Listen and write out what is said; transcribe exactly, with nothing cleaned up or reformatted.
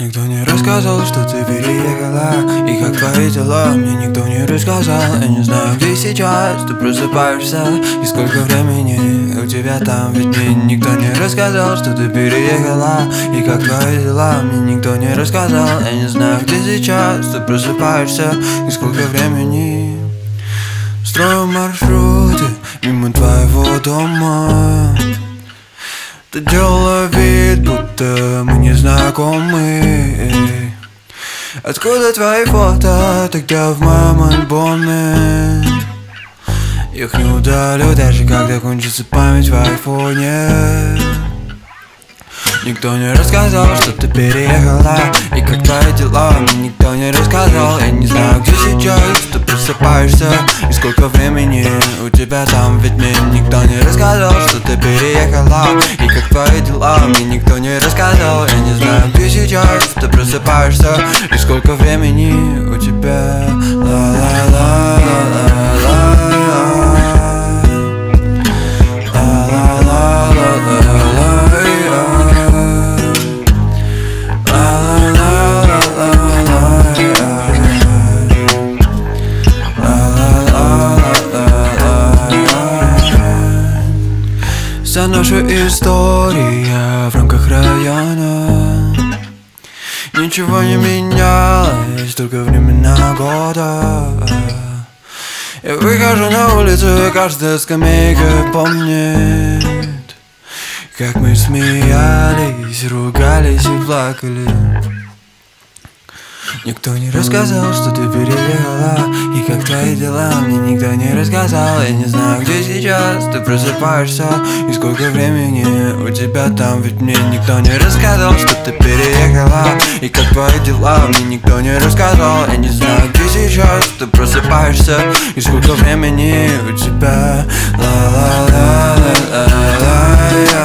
Никто не рассказал, что ты переехала, и как твои дела, мне никто не рассказал. Я не знаю, где сейчас ты просыпаешься, и сколько времени у тебя там. Ведь мне никто не рассказал, что ты переехала, и как твои дела, мне никто не рассказал. Я не знаю, где сейчас ты просыпаешься, и сколько времени. Строю маршруты мимо твоего дома. Ты делала вид, будто мы не знакомы. Откуда твои фото тогда в моем альбоме? Их не удалю, даже когда кончится память в айфоне. Никто не рассказал, что ты переехала, и как твои дела, мне никто не рассказал. Я не знаю, где сейчас ты просыпаешься, и сколько времени у тебя там. Ведь мне никто не рассказал, что ты переехала, и как твои дела, мне никто не рассказал. Я не знаю, где сейчас ты просыпаешься, и сколько времени у тебя. Ла-ла-ла-ла-ла-ла. Вся наша история в рамках района. Ничего не менялось, только времена года. Я выхожу на улицу, и каждая скамейка помнит, как мы смеялись, ругались и плакали. Никто не рассказал, что ты переехала, и как твои дела, мне никто не рассказал. Я не знаю, где сейчас ты просыпаешься, и сколько времени у тебя там. Ведь мне никто не рассказал, что ты переехала, и как твои дела, мне никто не рассказал. Я не знаю, где сейчас ты просыпаешься, и сколько времени у тебя. Ла-ла-ла-ла-ла-ла.